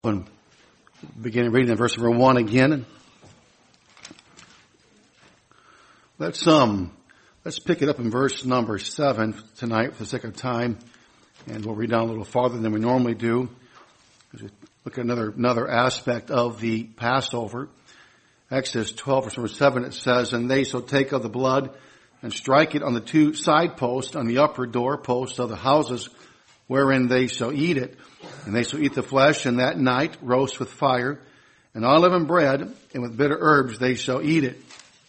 And beginning reading in verse number 1 again. Let's pick it up in verse number 7 tonight for the sake of time, and we'll read down a little farther than we normally do. Look at another aspect of the Passover. Exodus 12 verse number 7, it says, "And they shall take of the blood and strike it on the two side posts on the upper door posts of the houses wherein they shall eat it. And they shall eat the flesh, and that night roast with fire, and unleavened bread, and with bitter herbs they shall eat it.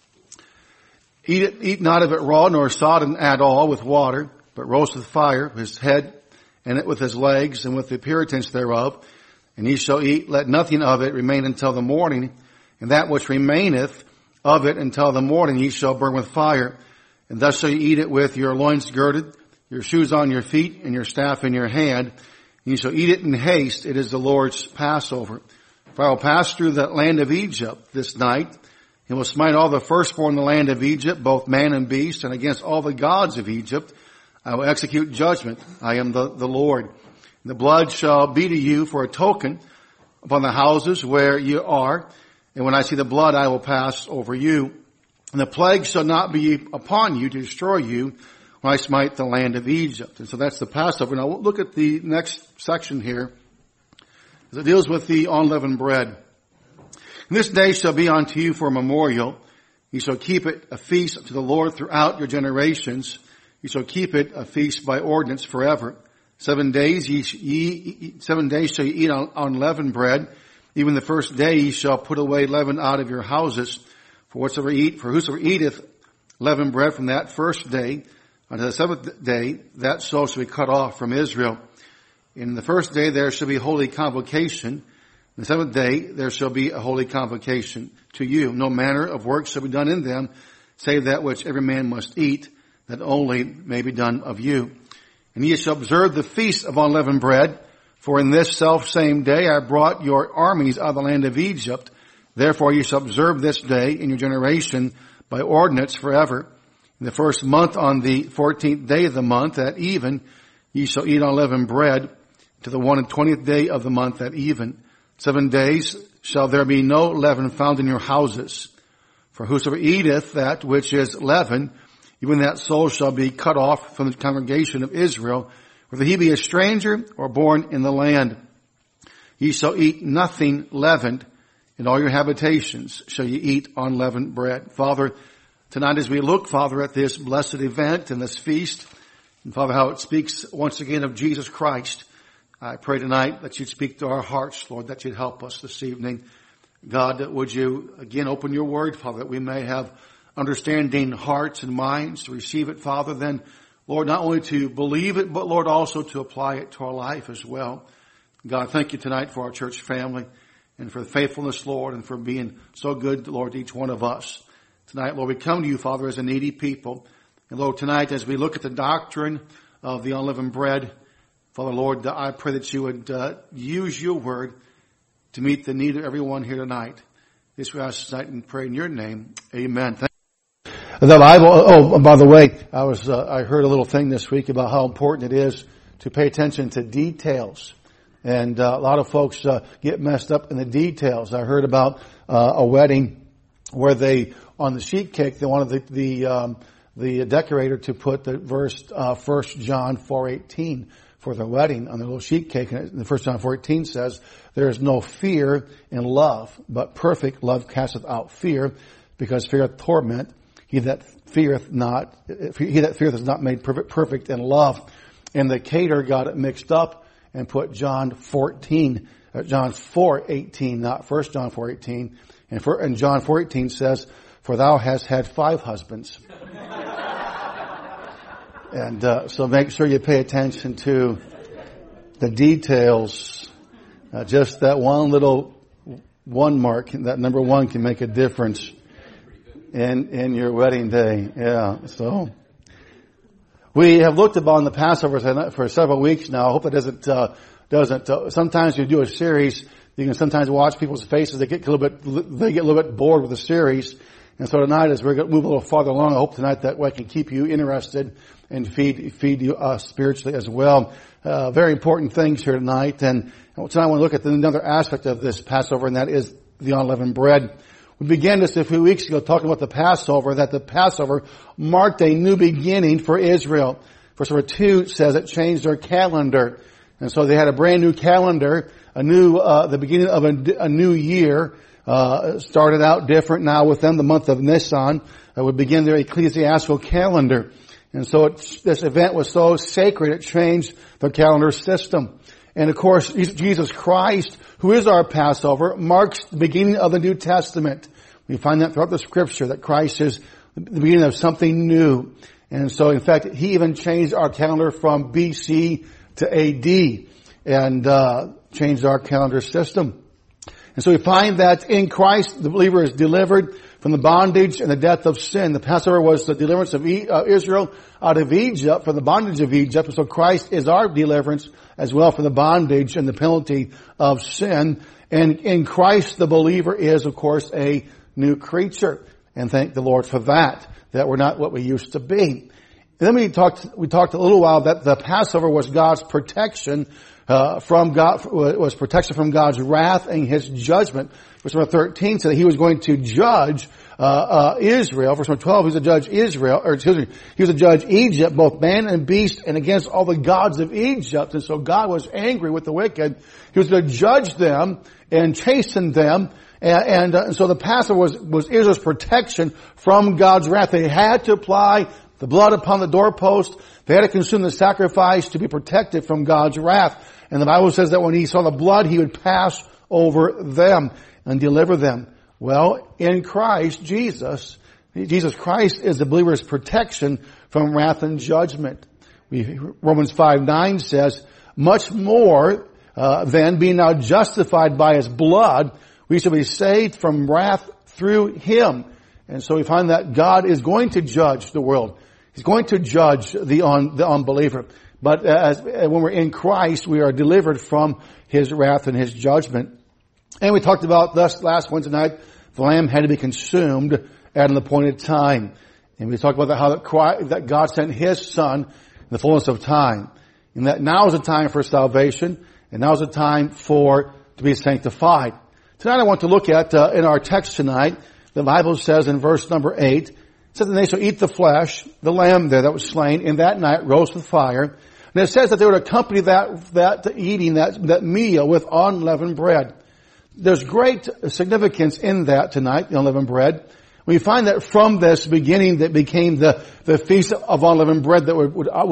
Eat not of it raw, nor sodden at all with water, but roast with fire, his head, and it with his legs, and with the appearance thereof. And ye shall eat, let nothing of it remain until the morning, and that which remaineth of it until the morning ye shall burn with fire. And thus shall ye eat it with your loins girded, your shoes on your feet, and your staff in your hand. You shall eat it in haste. It is the Lord's Passover. For I will pass through the land of Egypt this night, and will smite all the firstborn in the land of Egypt, both man and beast, and against all the gods of Egypt I will execute judgment. I am the Lord. And the blood shall be to you for a token upon the houses where you are. And when I see the blood, I will pass over you. And the plague shall not be upon you to destroy you when I smite the land of Egypt." And so that's the Passover. Now look at the next section here, as it deals with the unleavened bread. "And this day shall be unto you for a memorial. You shall keep it a feast to the Lord throughout your generations. You shall keep it a feast by ordinance forever. 7 days 7 days shall you eat unleavened bread. Even the first day ye shall put away leaven out of your houses. For whosoever eateth leavened bread from that first day unto the seventh day, that soul shall be cut off from Israel. In the first day there shall be holy convocation. In the seventh day there shall be a holy convocation to you. No manner of work shall be done in them, save that which every man must eat, that only may be done of you. And ye shall observe the feast of unleavened bread, for in this selfsame day I brought your armies out of the land of Egypt. Therefore ye shall observe this day in your generation by ordinance forever. In the first month, on the 14th day of the month at even, ye shall eat unleavened bread to the 21st day of the month at even. 7 days shall there be no leaven found in your houses. For whosoever eateth that which is leavened, even that soul shall be cut off from the congregation of Israel, whether he be a stranger or born in the land. Ye shall eat nothing leavened. In all your habitations shall ye eat unleavened bread." Father, tonight as we look, Father, at this blessed event and this feast, and Father, how it speaks once again of Jesus Christ, I pray tonight that you'd speak to our hearts, Lord, that you'd help us this evening. God, would you again open your word, Father, that we may have understanding hearts and minds to receive it, Father, then, Lord, not only to believe it, but Lord, also to apply it to our life as well. God, thank you tonight for our church family and for the faithfulness, Lord, and for being so good, Lord, to each one of us. Tonight, Lord, we come to you, Father, as a needy people. And Lord, tonight, as we look at the doctrine of the unleavened bread, Father, Lord, I pray that you would use your word to meet the need of everyone here tonight. This we ask tonight and pray in your name. Amen. The Bible, by the way, I heard a little thing this week about how important it is to pay attention to details. And a lot of folks get messed up in the details. I heard about a wedding where they, on the sheet cake, they wanted the decorator to put the verse 1 John 4:18 for their wedding on the little sheet cake. And the 1 John 4:18 says, "There is no fear in love, but perfect love casteth out fear, because fear hath torment. He that feareth is not made perfect in love." And the caterer got it mixed up and put John 4:18, not 1 John 4:18. And John 4:18 says, "For thou hast had 5 husbands." And so make sure you pay attention to the details. Just that one mark, that number 1 can make a difference in your wedding day. Yeah, so we have looked upon the Passover for several weeks now. I hope it doesn't. Sometimes you do a series, you can sometimes watch people's faces. They get a little bit bored with the series, And so tonight, as we're going to move a little farther along, I hope tonight that way can keep you interested and feed you spiritually as well. Very important things here tonight. And tonight I want to look at another aspect of this Passover, and that is the unleavened bread. We began this a few weeks ago talking about the Passover, that the Passover marked a new beginning for Israel. Verse number 2 says it changed their calendar. And so they had a brand new calendar, the beginning of a new year. Started out different now with them. The month of Nisan would begin their ecclesiastical calendar. And so this event was so sacred, it changed the calendar system. And of course, Jesus Christ, who is our Passover, marks the beginning of the New Testament. We find that throughout the Scripture, that Christ is the beginning of something new. And so, in fact, He even changed our calendar from BC to AD and changed our calendar system. And so we find that in Christ, the believer is delivered from the bondage and the death of sin. The Passover was the deliverance of Israel out of Egypt, from the bondage of Egypt. And so Christ is our deliverance as well from the bondage and the penalty of sin. And in Christ, the believer is, of course, a new creature. And thank the Lord for that we're not what we used to be. And then we talked a little while that the Passover was God's protection from God, was protection from God's wrath and His judgment. Verse number 13 said that He was going to judge Israel. Verse number 12, He was to judge He was to judge Egypt, both man and beast, and against all the gods of Egypt. And so God was angry with the wicked. He was going to judge them and chasten them. And so the Passover was Israel's protection from God's wrath. They had to apply the blood upon the doorpost. They had to consume the sacrifice to be protected from God's wrath. And the Bible says that when He saw the blood, He would pass over them and deliver them. Well, in Christ Jesus Christ is the believer's protection from wrath and judgment. Romans 5:9 says, much more than being now justified by His blood, we shall be saved from wrath through Him. And so we find that God is going to judge the world. He's going to judge the unbeliever. But when we're in Christ, we are delivered from His wrath and His judgment. And we talked about thus last Wednesday night, the lamb had to be consumed at an appointed time. And we talked about that God sent His Son in the fullness of time. And that now is the time for salvation, and now is the time to be sanctified. Tonight I want to look at, in our text tonight, the Bible says in verse number 8, it says that they shall eat the flesh, the lamb there that was slain, in that night roast with fire. And it says that they would accompany that eating, that meal with unleavened bread. There's great significance in that tonight, the unleavened bread. We find that from this beginning that became the feast of unleavened bread that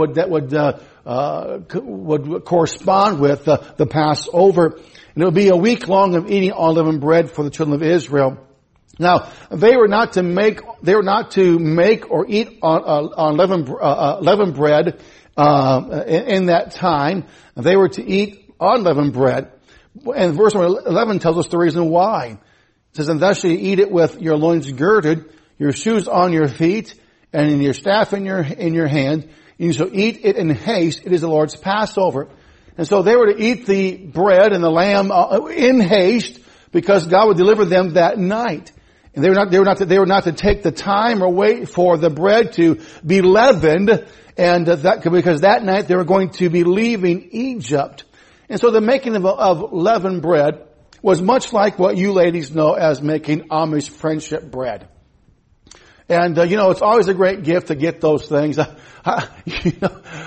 would correspond with the Passover. And it would be a week long of eating unleavened bread for the children of Israel. Now, they were not to make or eat leavened bread in that time. They were to eat unleavened bread. And verse 11 tells us the reason why. It says, and thus you eat it with your loins girded, your shoes on your feet, and your staff in your hand. And you shall eat it in haste. It is the Lord's Passover. And so they were to eat the bread and the lamb in haste because God would deliver them that night. And they were not to take the time or wait for the bread to be leavened, and because that night they were going to be leaving Egypt. And so the making of leavened bread was much like what you ladies know as making Amish friendship bread. And it's always a great gift to get those things. Ladies,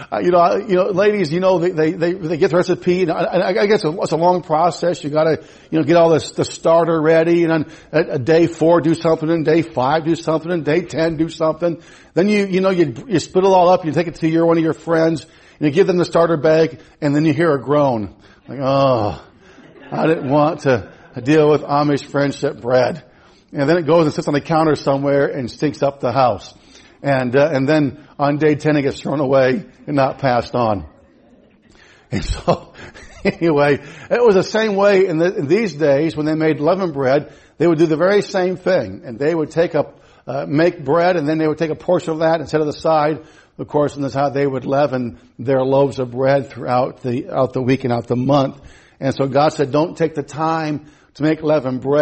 they get the recipe, and I guess it's a long process. You gotta, get all the starter ready, and on a day 4 do something, and day 5 do something, and day 10 do something. Then you split it all up, you take it to one of your friends, and you give them the starter bag, and then you hear a groan. Like, oh, I didn't want to deal with Amish friendship bread. And then it goes and sits on the counter somewhere and stinks up the house. And then on day 10 it gets thrown away and not passed on. And so, anyway, it was the same way in these days when they made leavened bread. They would do the very same thing. And they would make bread, and then they would take a portion of that and set it aside, of course, and that's how they would leaven their loaves of bread throughout the week and out the month. And so God said, don't take the time to make leavened bread.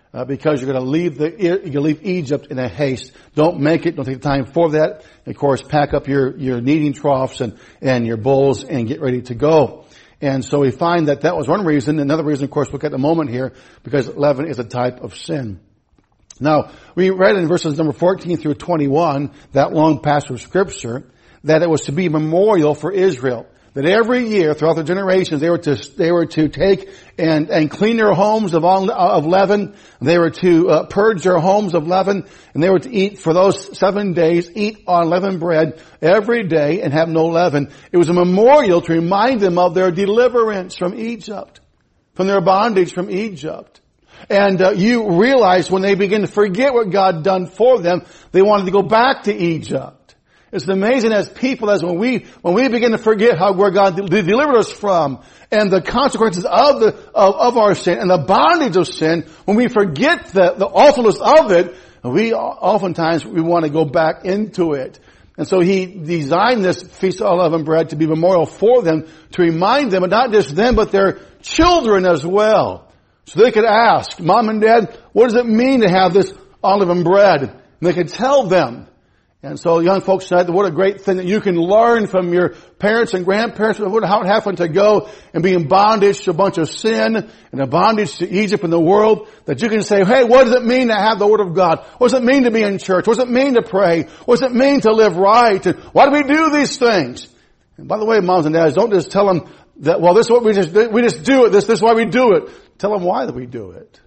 because you're going to leave Egypt in a haste. Don't make it. Don't take the time for that. And of course, pack up your kneading troughs and your bowls and get ready to go. And so we find that was one reason. Another reason, of course, we'll look at the moment here, because leaven is a type of sin. Now, we read in verses number 14 through 21, that long passage of Scripture, that it was to be a memorial for Israel. That every year, throughout the generations, they were to take and clean their homes of leaven. They were to purge their homes of leaven, and they were to eat for those 7 days, eat unleavened bread every day and have no leaven. It was a memorial to remind them of their deliverance from Egypt, from their bondage from Egypt. And you realize when they begin to forget what God done for them, they wanted to go back to Egypt. It's amazing as people, as when we begin to forget where God delivered us from and the consequences of our sin and the bondage of sin, when we forget the awfulness of it, oftentimes we want to go back into it. And so He designed this Feast of Unleavened Bread to be a memorial for them, to remind them, and not just them, but their children as well. So they could ask, Mom and Dad, what does it mean to have this unleavened bread? And they could tell them. And so young folks said, what a great thing that you can learn from your parents and grandparents how it happened to go and be in bondage to a bunch of sin and a bondage to Egypt and the world, that you can say, hey, what does it mean to have the Word of God? What does it mean to be in church? What does it mean to pray? What does it mean to live right? And why do we do these things? And by the way, moms and dads, don't just tell them that, well, this is what we just do it. This is why we do it. Tell them why that we do it.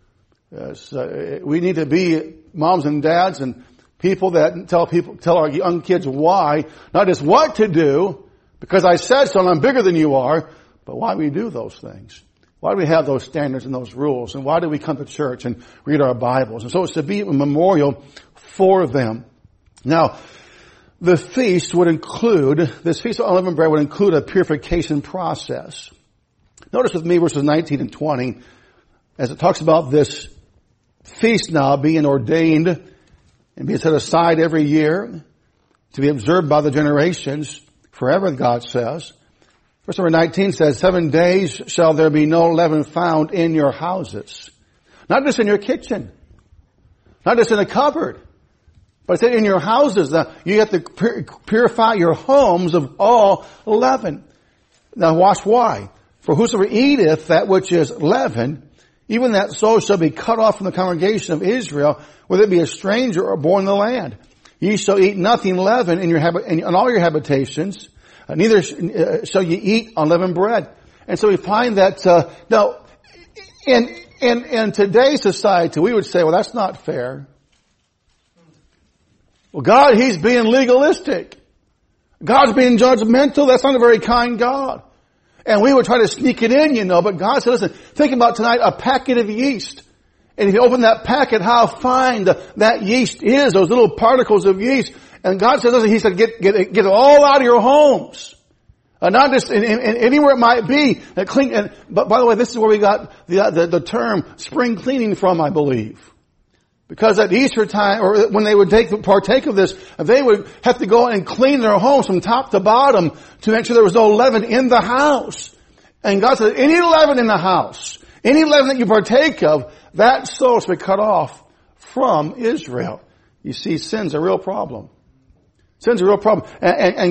Yes, we need to be moms and dads and people that tell our young kids why, not just what to do, because I said so and I'm bigger than you are, but why we do those things. Why do we have those standards and those rules? And why do we come to church and read our Bibles? And so it's to be a memorial for them. Now, this Feast of Unleavened Bread would include a purification process. Notice with me verses 19 and 20, as it talks about this feast now being ordained and being set aside every year to be observed by the generations forever, God says. Verse number 19 says, 7 days shall there be no leaven found in your houses. Not just in your kitchen. Not just in a cupboard. But in your houses. Now, you have to purify your homes of all leaven. Now watch why. For whosoever eateth that which is leaven, even that soul shall be cut off from the congregation of Israel, whether it be a stranger or born in the land. Ye shall eat nothing leavened in all your habitations, neither shall ye eat unleavened bread. And so we find that now, in today's society, we would say, well, that's not fair. Well, God, He's being legalistic. God's being judgmental. That's not a very kind God. And we would try to sneak it in, but God said, listen, think about tonight a packet of yeast. And if you open that packet, how fine that yeast is, those little particles of yeast. And God said, listen, He said, get it all out of your homes. Not just anywhere it might be. But by the way, this is where we got the term spring cleaning from, I believe. Because at Easter time, or when they would partake of this, they would have to go and clean their homes from top to bottom to make sure there was no leaven in the house. And God said, any leaven in the house, any leaven that you partake of, that soul should be cut off from Israel. You see, sin's a real problem. Sin's a real problem. And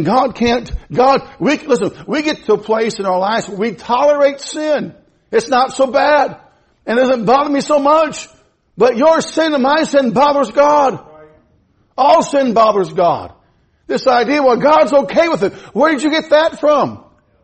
we get to a place in our lives where we tolerate sin. It's not so bad. And it doesn't bother me so much. But your sin and my sin bothers God. All sin bothers God. This idea, well, God's okay with it. Where did you get that from?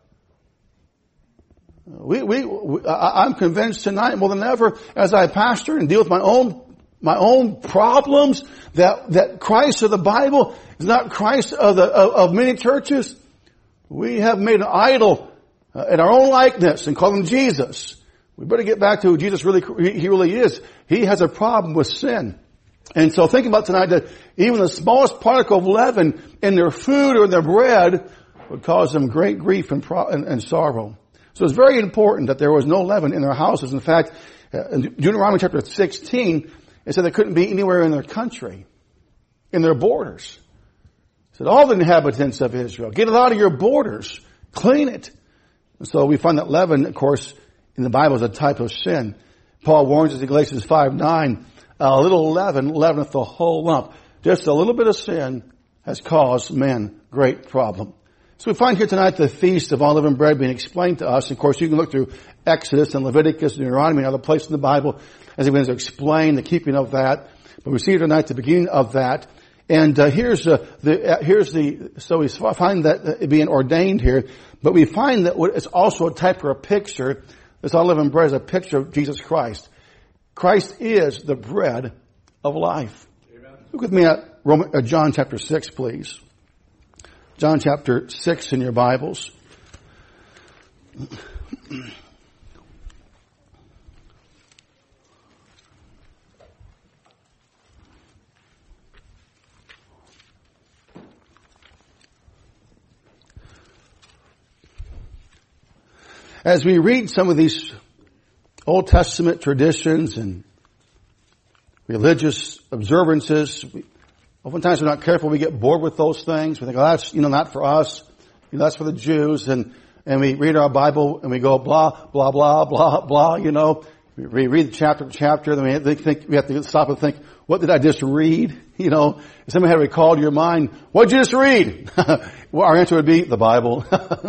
I'm convinced tonight more than ever, as I pastor and deal with my own problems, that Christ of the Bible is not Christ of many churches. We have made an idol in our own likeness and call him Jesus. We better get back to who Jesus really is. He has a problem with sin. And so think about tonight that even the smallest particle of leaven in their food or in their bread would cause them great grief and sorrow. So it's very important that there was no leaven in their houses. In fact, in Deuteronomy chapter 16, it said there couldn't be anywhere in their country, in their borders. It said, all the inhabitants of Israel, get it out of your borders. Clean it. And so we find that leaven, of course, in the Bible is a type of sin. Paul warns us in Galatians 5:9, a little leaven leaveneth the whole lump. Just a little bit of sin has caused men great problem. So we find here tonight the Feast of Unleavened Bread being explained to us. Of course, you can look through Exodus and Leviticus and Deuteronomy and other places in the Bible as he begins to explain the keeping of that. But we see here tonight the beginning of that. And so we find that it being ordained here, but we find that it's also a type or a picture. This unleavened bread is a picture of Jesus Christ. Christ is the bread of life. Amen. Look with me at John chapter 6, please. John chapter 6 in your Bibles. As we read some of these Old Testament traditions and religious observances, oftentimes we're not careful. We get bored with those things. We think, oh, that's, not for us. That's for the Jews. And we read our Bible and we go blah, blah, blah, blah, blah, We read chapter to chapter. Then we have to stop and think, what did I just read? If somebody had recalled to your mind, what did you just read? Well, our answer would be the Bible.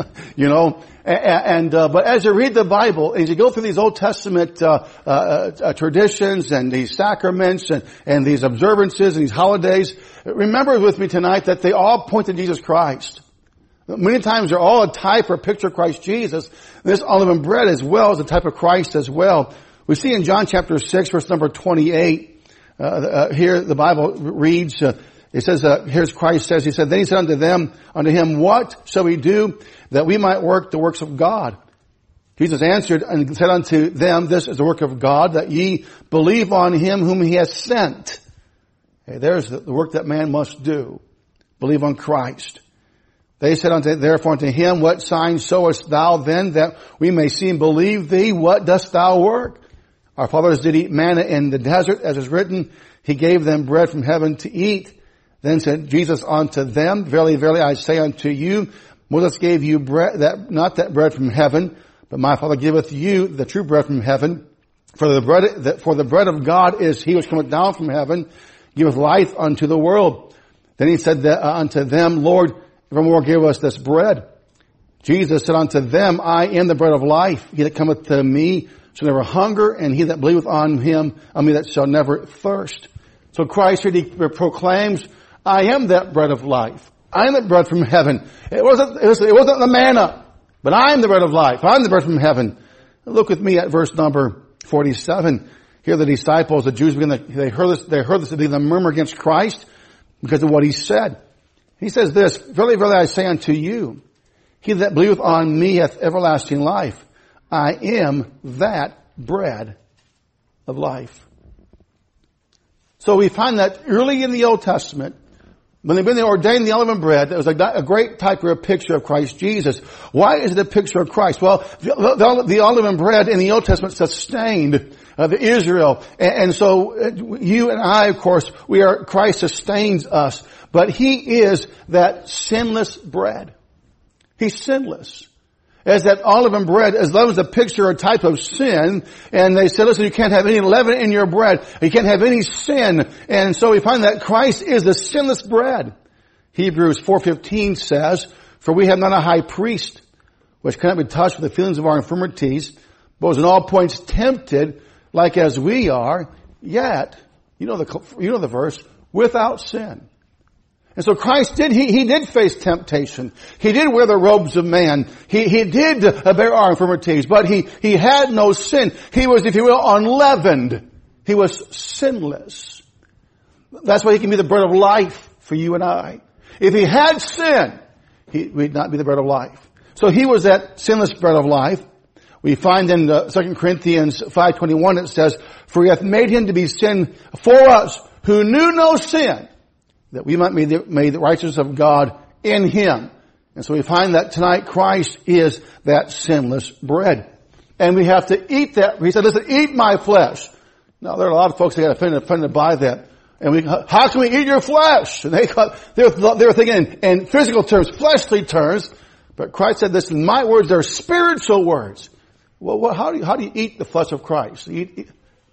But as you read the Bible, as you go through these Old Testament traditions and these sacraments and these observances and these holidays, remember with me tonight that they all point to Jesus Christ. Many times they're all a type or a picture of Christ Jesus. This unleavened bread as well is a type of Christ as well. We see in John chapter 6, verse number 28, here the Bible reads, it says, here's Christ says, he said, then he said unto him, what shall we do that we might work the works of God? Jesus answered and said unto them, this is the work of God, that ye believe on him whom he has sent. Okay, there's the work that man must do. Believe on Christ. They said therefore unto him, what sign showest thou then that we may see and believe thee? What dost thou work? Our fathers did eat manna in the desert, as is written, he gave them bread from heaven to eat. Then said Jesus unto them, verily, verily, I say unto you, Moses gave you bread, not that bread from heaven, but my Father giveth you the true bread from heaven. For the bread of God is he which cometh down from heaven, giveth life unto the world. Then he said unto them, Lord, evermore give us this bread. Jesus said unto them, I am the bread of life. He that cometh to me shall never hunger, and he that believeth on me that shall never thirst. So Christ here proclaims, I am that bread of life. I am the bread from heaven. It wasn't the manna, but I am the bread of life. I am the bread from heaven. Look with me at verse number 47. Here the disciples, the Jews, they heard this to be the murmur against Christ because of what he said. He says this, verily, verily, I say unto you, he that believeth on me hath everlasting life. I am that bread of life. So we find that early in the Old Testament, when they ordained the unleavened bread, it was a great type or a picture of Christ Jesus. Why is it a picture of Christ? Well, the unleavened bread in the Old Testament sustained Israel. And so you and I, of course, Christ sustains us. But he is that sinless bread. He's sinless. As that unleavened bread, as that was a picture or type of sin, and they said, listen, you can't have any leaven in your bread. You can't have any sin. And so we find that Christ is the sinless bread. Hebrews 4:15 says, for we have not a high priest, which cannot be touched with the feelings of our infirmities, but was in all points tempted, like as we are, yet, you know the verse, without sin. And so Christ he did face temptation. He did wear the robes of man. He did bear our infirmities, but he had no sin. He was, if you will, unleavened. He was sinless. That's why he can be the bread of life for you and I. If he had sin, he would not be the bread of life. So he was that sinless bread of life. We find in 2 Corinthians 5:21 it says, for he hath made him to be sin for us who knew no sin, that we might be made the righteousness of God in him. And so we find that tonight Christ is that sinless bread. And we have to eat that. He said, listen, eat my flesh. Now, there are a lot of folks that get offended by that. And how can we eat your flesh? And they were thinking in physical terms, fleshly terms. But Christ said, listen, my words are spiritual words. Well, how do you eat the flesh of Christ?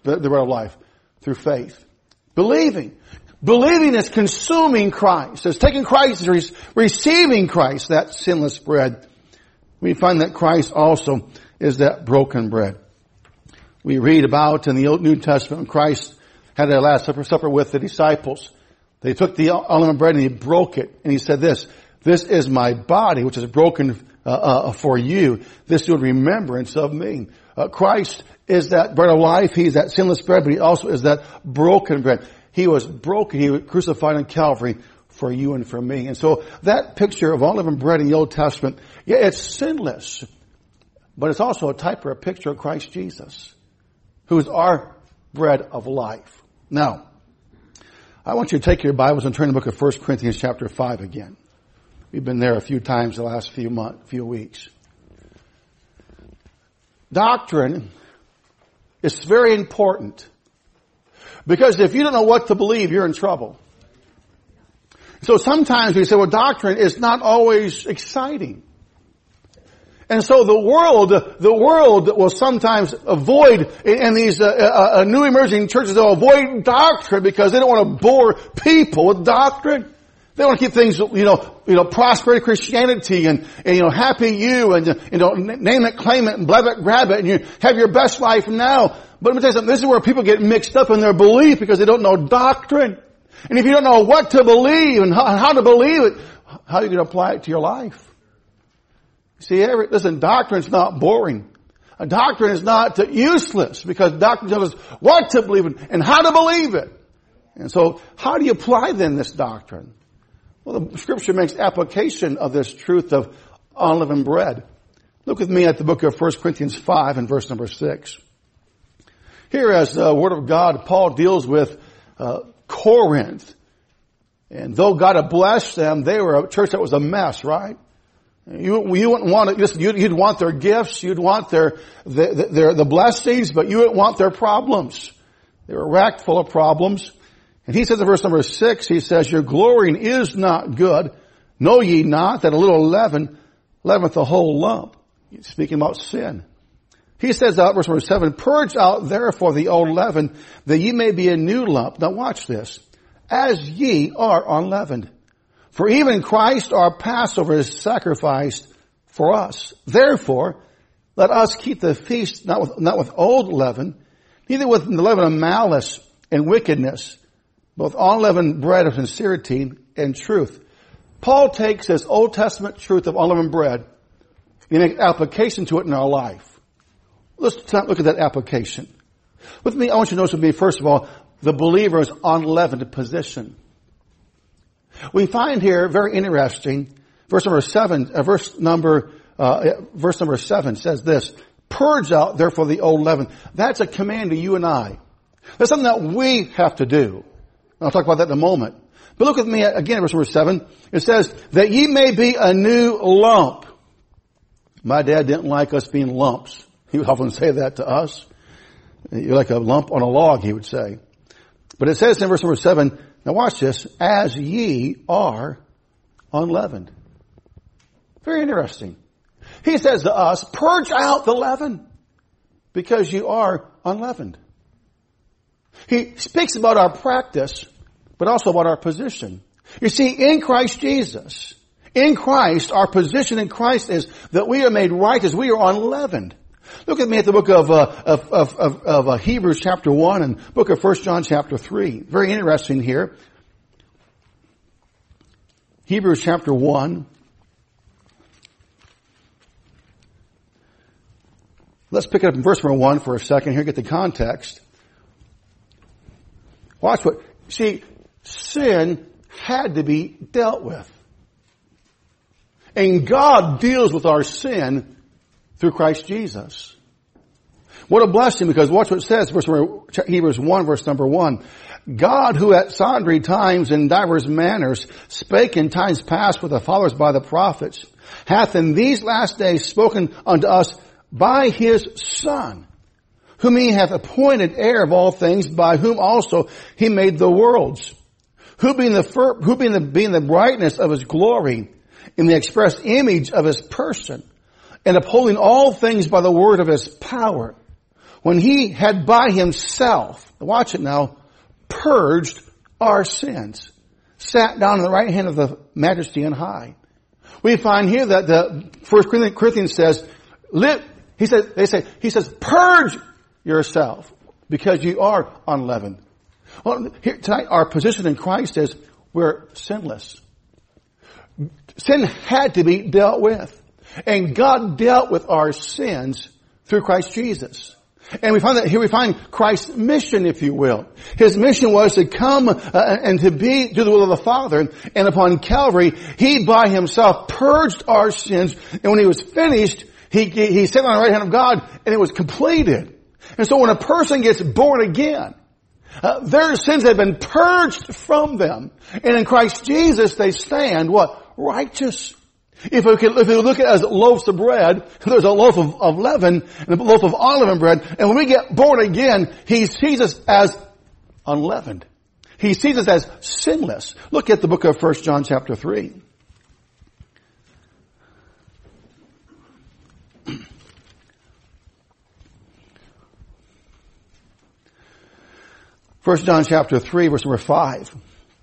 the bread of life? Through faith. Believing. Believing is consuming Christ. It's taking Christ, receiving Christ, that sinless bread. We find that Christ also is that broken bread. We read about in the Old New Testament when Christ had a Last Supper with the disciples. They took the unleavened bread and he broke it. And he said this is my body which is broken for you. This do in remembrance of me. Christ is that bread of life. He's that sinless bread, but he also is that broken bread. He was broken. He was crucified on Calvary for you and for me. And so that picture of unleavened bread in the Old Testament, yeah, it's sinless. But it's also a type or a picture of Christ Jesus, who is our bread of life. Now, I want you to take your Bibles and turn to the book of 1 Corinthians chapter 5 again. We've been there a few times the last few weeks. Doctrine is very important. Because if you don't know what to believe, you're in trouble. So sometimes we say, well, doctrine is not always exciting. And so the world will sometimes avoid, in these new emerging churches, they'll avoid doctrine because they don't want to bore people with doctrine. They want to keep things, prosperity Christianity and happy you and, name it, claim it and blab it, grab it and you have your best life now. But let me tell you something, this is where people get mixed up in their belief because they don't know doctrine. And if you don't know what to believe and how to believe it, how are you going to apply it to your life? See, listen, doctrine's not boring. A doctrine is not useless because doctrine tells us what to believe in and how to believe it. And so, how do you apply then this doctrine? Well, the Scripture makes application of this truth of unleavened bread. Look with me at the book of 1 Corinthians 5 and verse number 6. Here, as the Word of God, Paul deals with Corinth. And though God had blessed them, they were a church that was a mess, right? You wouldn't want it. You'd want their gifts, you'd want their blessings, but you wouldn't want their problems. They were racked full of problems. And he says in verse number 6, he says, your glorying is not good. Know ye not that a little leaven leaveneth the whole lump? He's speaking about sin. He says out verse number 7, purge out therefore the old leaven, that ye may be a new lump. Now watch this. As ye are unleavened. For even Christ our Passover is sacrificed for us. Therefore, let us keep the feast not with old leaven, neither with the leaven of malice and wickedness, but with unleavened bread of sincerity and truth. Paul takes this Old Testament truth of unleavened bread and makes application to it in our life. Let's look at that application. With me, I want you to notice with me, first of all, the believer's unleavened position. We find here, very interesting, verse number 7 says this, purge out therefore the old leaven. That's a command to you and I. That's something that we have to do. I'll talk about that in a moment. But look with me again at verse number 7. It says, that ye may be a new lump. My dad didn't like us being lumps. He would often say that to us. You're like a lump on a log, he would say. But it says in verse number 7, now watch this, as ye are unleavened. Very interesting. He says to us, purge out the leaven because you are unleavened. He speaks about our practice, but also about our position. You see, in Christ Jesus, in Christ, our position in Christ is that we are made righteous. We are unleavened. Look at me at the book of Hebrews chapter 1 and book of 1 John chapter 3. Very interesting here. Hebrews chapter 1. Let's pick it up in verse number 1 for a second here, get the context. Watch what, see, sin had to be dealt with. And God deals with our sin through Christ Jesus. What a blessing, because watch what it says, Hebrews 1, verse number 1. God, who at sundry times in divers manners spake in times past with the fathers by the prophets, hath in these last days spoken unto us by his Son, whom he hath appointed heir of all things, by whom also he made the worlds, who being the brightness of his glory, in the express image of his person, and upholding all things by the word of his power, when he had by himself, watch it now, purged our sins, sat down on the right hand of the Majesty on high. We find here that the First Corinthians says, he says, purge yourself because you are unleavened. Well, here tonight, our position in Christ is we're sinless. Sin had to be dealt with. And God dealt with our sins through Christ Jesus. And we find that here we find Christ's mission, if you will. His mission was to come and to do the will of the Father. And upon Calvary, He by Himself purged our sins. And when He was finished, He sat on the right hand of God and it was completed. And so when a person gets born again, their sins have been purged from them. And in Christ Jesus, they stand, what? Righteous. If we look at it as loaves of bread, there's a loaf of leaven and a loaf of unleavened bread. And when we get born again, He sees us as unleavened. He sees us as sinless. Look at the book of 1 John chapter 3. First John chapter 3, verse number 5.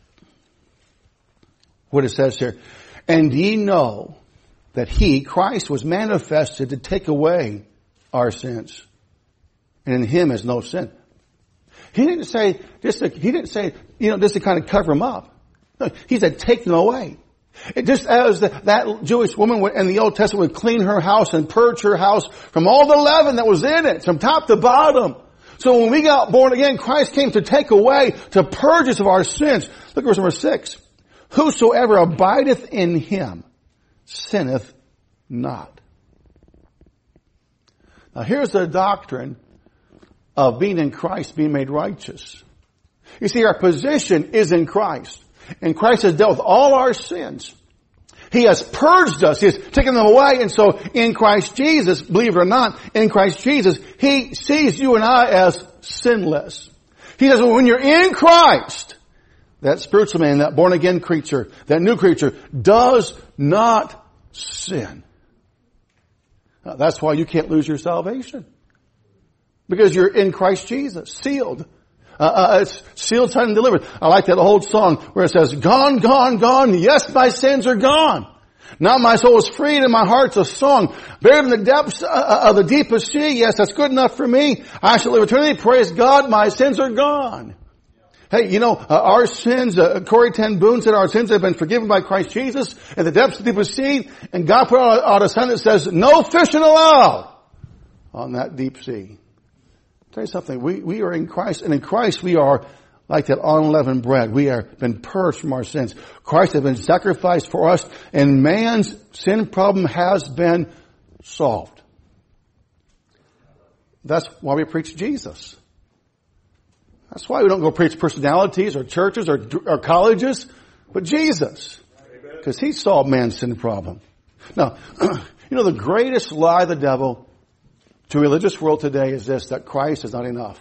What it says here. And ye know that He, Christ, was manifested to take away our sins. And in Him is no sin. He didn't say, just to kind of cover them up. No, He said, take them away. It just as that Jewish woman in the Old Testament would clean her house and purge her house from all the leaven that was in it, from top to bottom. So when we got born again, Christ came to take away, to purge us of our sins. Look at verse number 6. Whosoever abideth in Him sinneth not. Now here's the doctrine of being in Christ, being made righteous. You see, our position is in Christ. And Christ has dealt with all our sins. He has purged us. He has taken them away. And so in Christ Jesus, believe it or not, in Christ Jesus, He sees you and I as sinless. He says, well, when you're in Christ, that spiritual man, that born again creature, that new creature does not sin. Now, that's why you can't lose your salvation. Because you're in Christ Jesus, sealed. It's sealed, signed, and delivered. I like that old song where it says, gone, gone, gone. Yes, my sins are gone. Now my soul is freed and my heart's a song. Buried in the depths of the deepest sea. Yes, that's good enough for me. I shall live eternity. Praise God, my sins are gone. Hey, our sins, Corrie ten Boom said our sins have been forgiven by Christ Jesus in the depths of the deepest sea. And God put out a sign that says, no fishing allowed on that deep sea. I'll tell you something, we are in Christ, and in Christ we are like that unleavened bread. We have been purged from our sins. Christ has been sacrificed for us, and man's sin problem has been solved. That's why we preach Jesus. That's why we don't go preach personalities or churches or colleges, but Jesus. Because He solved man's sin problem. Now, the greatest lie of the devil to a religious world today is this, that Christ is not enough.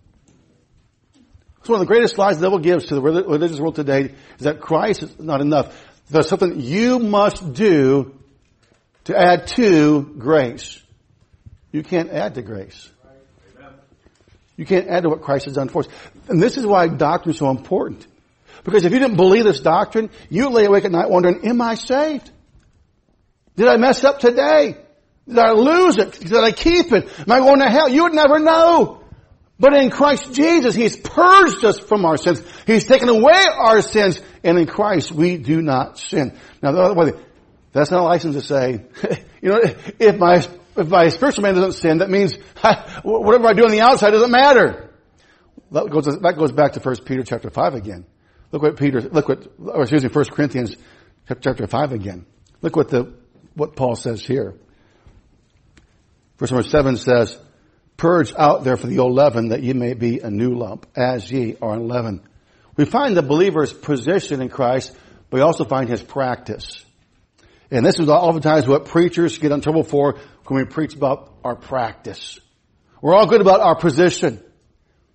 It's one of the greatest lies the devil gives to the religious world today is that Christ is not enough. There's something you must do to add to grace. You can't add to grace. You can't add to what Christ has done for us. And this is why doctrine is so important. Because if you didn't believe this doctrine, you lay awake at night wondering, am I saved? Did I mess up today? Did I lose it? Did I keep it? Am I going to hell? You would never know. But in Christ Jesus, He's purged us from our sins. He's taken away our sins. And in Christ, we do not sin. Now, the other way, that's not a license to say, if my spiritual man doesn't sin, that means whatever I do on the outside doesn't matter. That goes back to 1 Peter chapter 5 again. Look what 1 Corinthians chapter 5 again. Look what Paul says here. Verse number 7 says, purge out therefore the old leaven that ye may be a new lump, as ye are unleavened. We find the believer's position in Christ, but we also find his practice. And this is oftentimes what preachers get in trouble for when we preach about our practice. We're all good about our position.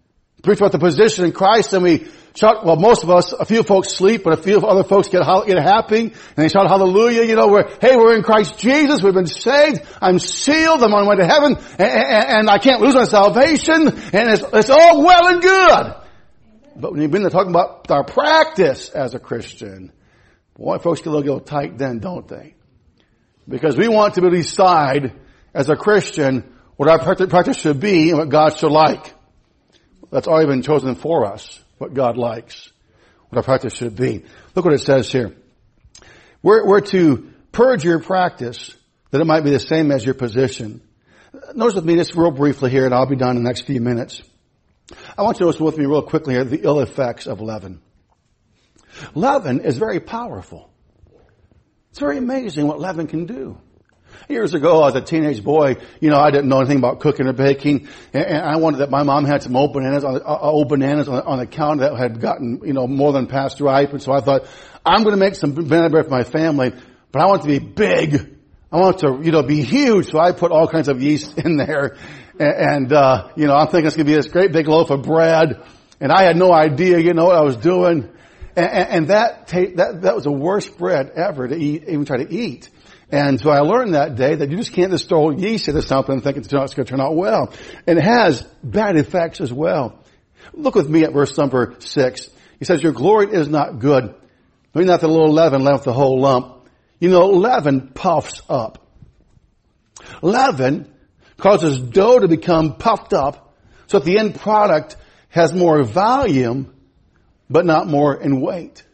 preach about the position in Christ, and we shout, well, most of us, a few folks sleep, but a few other folks get happy, and they shout hallelujah, we're in Christ Jesus, we've been saved, I'm sealed, I'm on my way to heaven, and I can't lose my salvation, and it's all well and good. But when you begin to talk about our practice as a Christian, boy, folks get a little tight then, don't they? Because we want to decide as a Christian what our practice should be and what God should like. That's already been chosen for us, what God likes, what our practice should be. Look what it says here. We're to purge your practice that it might be the same as your position. Notice with me just real briefly here, and I'll be done in the next few minutes. I want you to notice with me real quickly here the ill effects of leaven. Leaven is very powerful. It's very amazing what leaven can do. Years ago, as a teenage boy, I didn't know anything about cooking or baking, and I wanted that my mom had some old bananas on the counter that had gotten, more than past ripe, and so I thought, I'm going to make some banana bread for my family, but I want it to be big. I want it to, be huge, so I put all kinds of yeast in there, and I'm thinking it's going to be this great big loaf of bread, and I had no idea, what I was doing, and that was the worst bread ever to eat, even try to eat. And so I learned that day that you just can't just throw yeast into something and think it's going to turn out well. And it has bad effects as well. Look with me at verse number 6. He says, your glory is not good. Maybe not the little leaven left the whole lump. Leaven puffs up. Leaven causes dough to become puffed up so that the end product has more volume but not more in weight.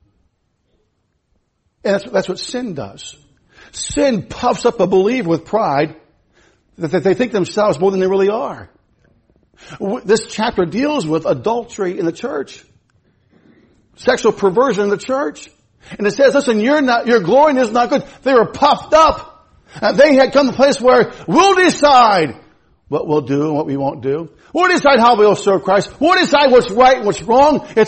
And that's what sin does. Sin puffs up a believer with pride that they think themselves more than they really are. This chapter deals with adultery in the church. Sexual perversion in the church. And it says, listen, your glory is not good. They were puffed up. They had come to a place where we'll decide what we'll do and what we won't do. We'll decide how we'll serve Christ. We'll decide what's right and what's wrong. It's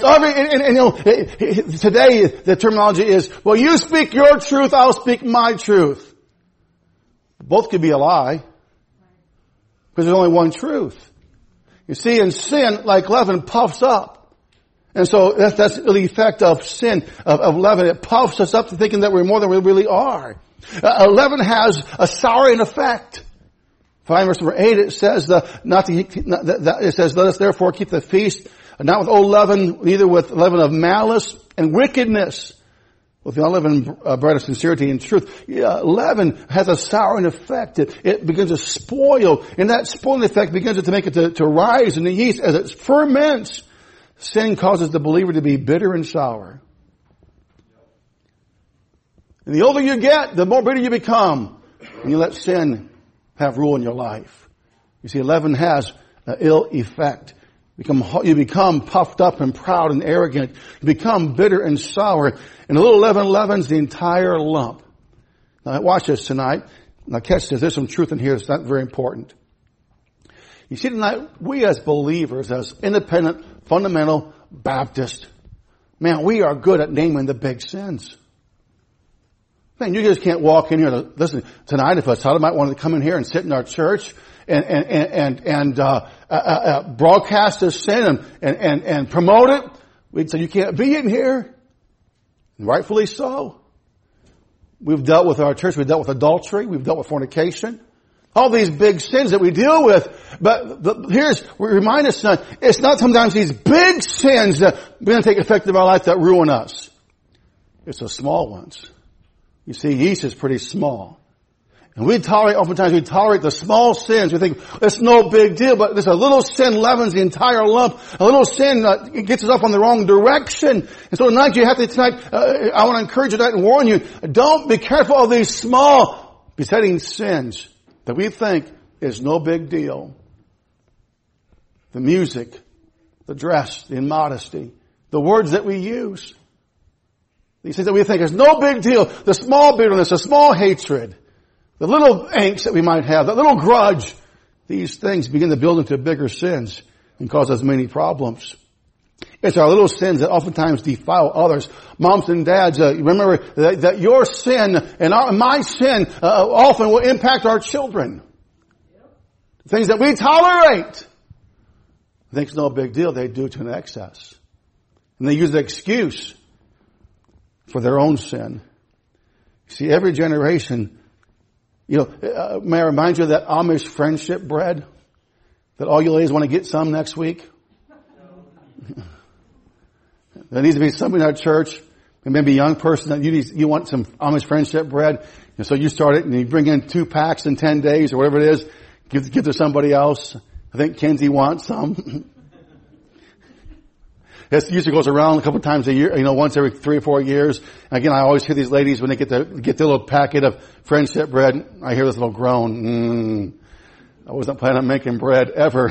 today the terminology is, well, you speak your truth, I'll speak my truth. Both could be a lie. Because there's only one truth. You see, in sin, like leaven puffs up. And so that's the effect of sin, of leaven. It puffs us up to thinking that we're more than we really are. Leaven has a souring effect. 5 verse number 8, it says, it says, let us therefore keep the feast, not with old leaven, neither with leaven of malice and wickedness, with the unleavened bread of sincerity and truth. Leaven has a souring effect. It begins to spoil, and that spoiling effect begins to make it to rise in the yeast as it ferments. Sin causes the believer to be bitter and sour. And the older you get, the more bitter you become when you let sin have rule in your life. You see, leaven has an ill effect. You become puffed up and proud and arrogant. You become bitter and sour. And a little leaven leavens the entire lump. Now watch this tonight. Now catch this. There's some truth in here that's not very important. You see tonight, we as believers, as independent, fundamental Baptists, man, we are good at naming the big sins. Man, you just can't walk in here. Listen, tonight if a child might want to come in here and sit in our church and broadcast this sin and promote it, we'd say you can't be in here. And rightfully so. We've dealt with our church. We've dealt with adultery. We've dealt with fornication. All these big sins that we deal with. But we remind us tonight, it's not sometimes these big sins that are going to take effect in our life that ruin us. It's the small ones. You see, yeast is pretty small. And oftentimes we tolerate the small sins. We think, it's no big deal, but there's a little sin leavens the entire lump. A little sin gets us up on the wrong direction. And so tonight I want to encourage you tonight and warn you, don't be careful of these small besetting sins that we think is no big deal. The music, the dress, the immodesty, the words that we use. These things that we think is no big deal. The small bitterness, the small hatred, the little angst that we might have, that little grudge. These things begin to build into bigger sins and cause us many problems. It's our little sins that oftentimes defile others. Moms and dads, remember that your sin and my sin often will impact our children. Things that we tolerate. think it's no big deal. They do it to an excess. And they use the excuse for their own sin. See, every generation, may I remind you of that Amish friendship bread? That all you ladies want to get some next week? There needs to be somebody in our church, and maybe a young person that you want some Amish friendship bread. And so you start it and you bring in 2 packs in 10 days or whatever it is. Give to somebody else. I think Kenzie wants some. It usually goes around a couple of times a year, once every 3 or 4 years. And again, I always hear these ladies when they get their little packet of friendship bread. I hear this little groan. I wasn't planning on making bread ever.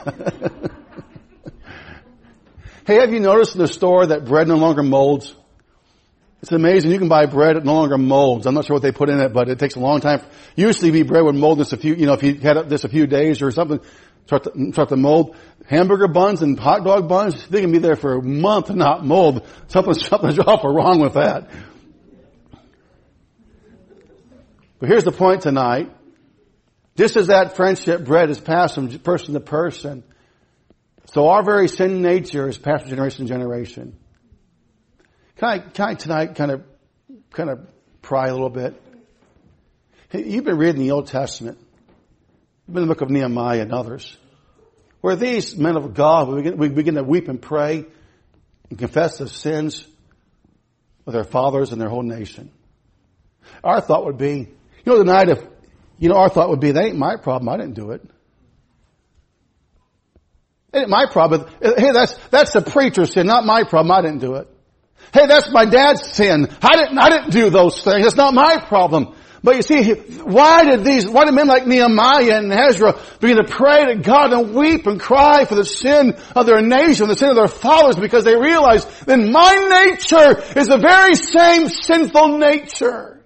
Hey, have you noticed in the store that bread no longer molds? It's amazing. You can buy bread that no longer molds. I'm not sure what they put in it, but it takes a long time. Usually bread would mold this if you had this a few days or something, start to mold. Hamburger buns and hot dog buns, they can be there for a month and not mold. Something's awful wrong with that. But here's the point tonight. Just as that friendship bread is passed from person to person, so our very sin nature is passed from generation to generation. Can I tonight kind of pry a little bit? Hey, you've been reading the Old Testament. You've been in the book of Nehemiah and others, where these men of God, we begin to weep and pray and confess the sins of their fathers and their whole nation. Our thought would be, our thought would be, that ain't my problem. I didn't do it. It ain't my problem. Hey, that's the preacher's sin, not my problem. I didn't do it. Hey, that's my dad's sin. I didn't do those things. It's not my problem. But you see, why did men like Nehemiah and Ezra begin to pray to God and weep and cry for the sin of their nation, the sin of their fathers, because they realized that my nature is the very same sinful nature.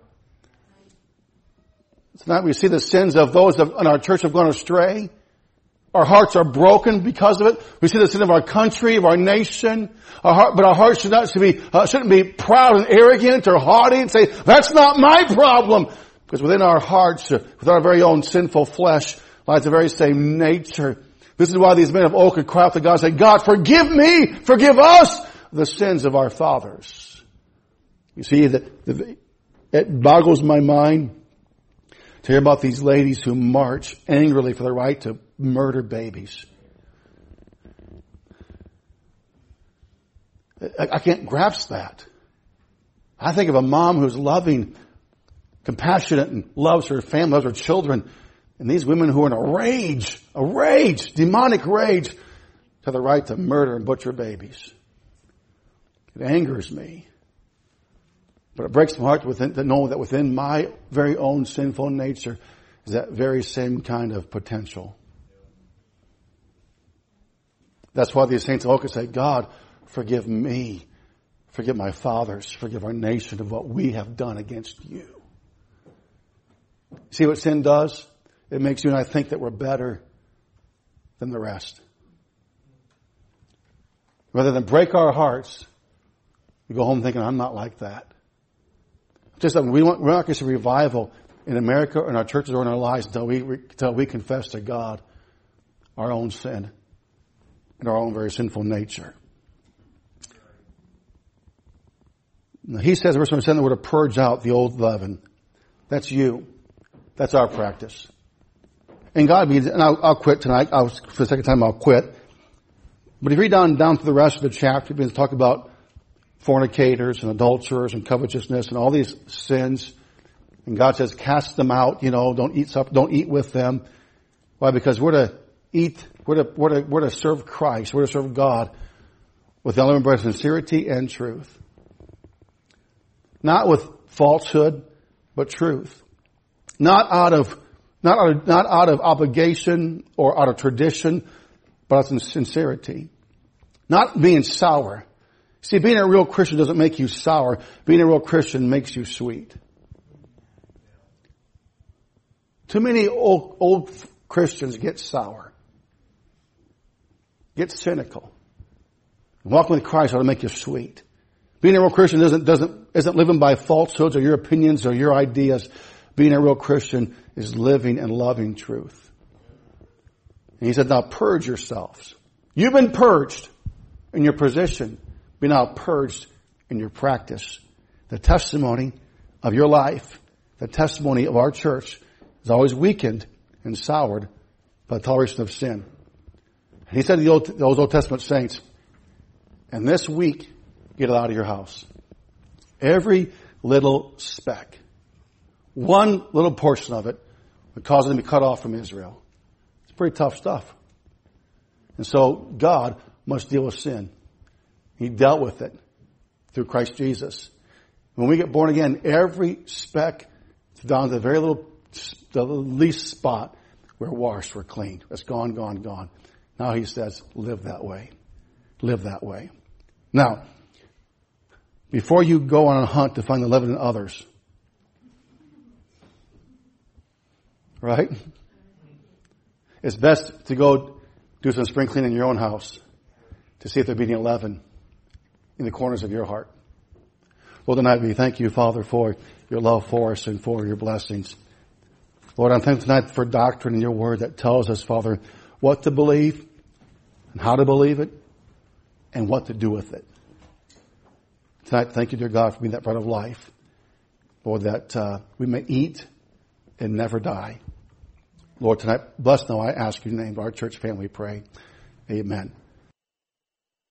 Tonight we see the sins of those in our church have gone astray. Our hearts are broken because of it. We see the sin of our country, of our nation. But our hearts shouldn't be proud and arrogant or haughty and say, that's not my problem. Because within our hearts, with our very own sinful flesh, lies the very same nature. This is why these men of old could cry out to God and say, God, forgive me, forgive us the sins of our fathers. You see, it boggles my mind to hear about these ladies who march angrily for the right to murder babies. I can't grasp that. I think of a mom who's loving, compassionate, and loves her family, loves her children. And these women who are in a rage, demonic rage, have the right to murder and butcher babies. It angers me. But it breaks my heart to know that within my very own sinful nature is that very same kind of potential. That's why these saints all could say, God, forgive me, forgive my fathers, forgive our nation of what we have done against you. See what sin does? It makes you and I think that we're better than the rest. Rather than break our hearts, we go home thinking, I'm not like that. Just that we're not going to see revival in America or in our churches or in our lives until we confess to God our own sin and our own very sinful nature. Now, he says, verse 7, that we're to purge out the old leaven. That's you. That's our practice. And God means, and I'll quit tonight. For the second time, I'll quit. But if you read down to the rest of the chapter, we're going to talk about fornicators and adulterers and covetousness and all these sins. And God says, cast them out, don't eat with them. Why? Because we're to serve Christ. We're to serve God with unleavened bread of sincerity and truth. Not with falsehood, but truth. Not out of obligation or out of tradition, but out of sincerity. Not being sour. See, being a real Christian doesn't make you sour. Being a real Christian makes you sweet. Too many old Christians get sour. Get cynical. Walking with Christ ought to make you sweet. Being a real Christian isn't living by falsehoods or your opinions or your ideas. Being a real Christian is living and loving truth. And he said, now purge yourselves. You've been purged in your position. Be now purged in your practice. The testimony of your life, the testimony of our church is always weakened and soured by the toleration of sin. And he said to those Old Testament saints, and this week, get it out of your house. Every little speck, one little portion of it would cause them to be cut off from Israel. It's pretty tough stuff. And so God must deal with sin. He dealt with it through Christ Jesus. When we get born again, every speck down to the very the least spot, we're washed, we're clean. It's gone, gone, gone. Now he says, live that way. Live that way. Now, before you go on a hunt to find the leaven in others, right? It's best to go do some spring cleaning in your own house to see if there be any leaven in the corners of your heart. Lord, tonight we thank you, Father, for your love for us and for your blessings. Lord, I'm thankful tonight for doctrine in your word that tells us, Father, what to believe and how to believe it and what to do with it. Tonight, thank you, dear God, for being that bread of life. Lord, that we may eat and never die. Lord, tonight, bless now, I ask you in the name of our church family, pray. Amen.